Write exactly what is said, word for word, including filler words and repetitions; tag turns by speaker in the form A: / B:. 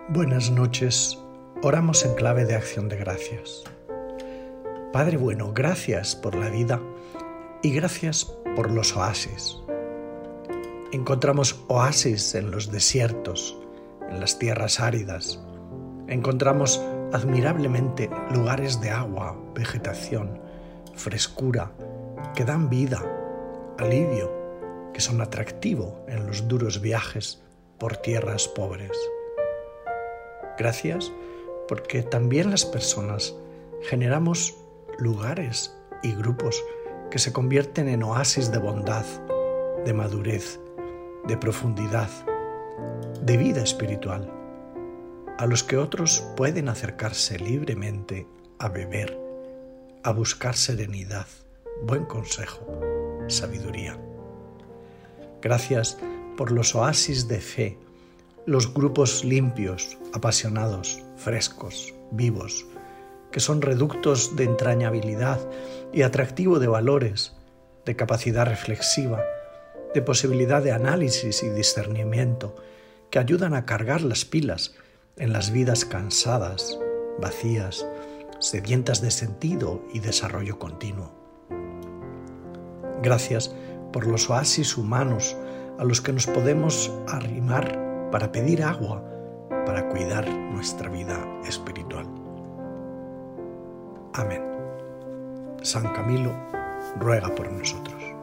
A: Buenas noches, oramos en clave de acción de gracias. Padre bueno, gracias por la vida y gracias por los oasis. Encontramos oasis en los desiertos, en las tierras áridas. Encontramos admirablemente lugares de agua, vegetación, frescura, que dan vida, alivio, que son atractivo en los duros viajes por tierras pobres. Gracias porque también las personas generamos lugares y grupos que se convierten en oasis de bondad, de madurez, de profundidad, de vida espiritual, a los que otros pueden acercarse libremente a beber, a buscar serenidad, buen consejo, sabiduría. Gracias por los oasis de fe, los grupos limpios, apasionados, frescos, vivos, que son reductos de entrañabilidad y atractivo de valores, de capacidad reflexiva, de posibilidad de análisis y discernimiento, que ayudan a cargar las pilas en las vidas cansadas, vacías, sedientas de sentido y desarrollo continuo. Gracias por los oasis humanos a los que nos podemos arrimar para pedir agua, para cuidar nuestra vida espiritual. Amén. San Camilo ruega por nosotros.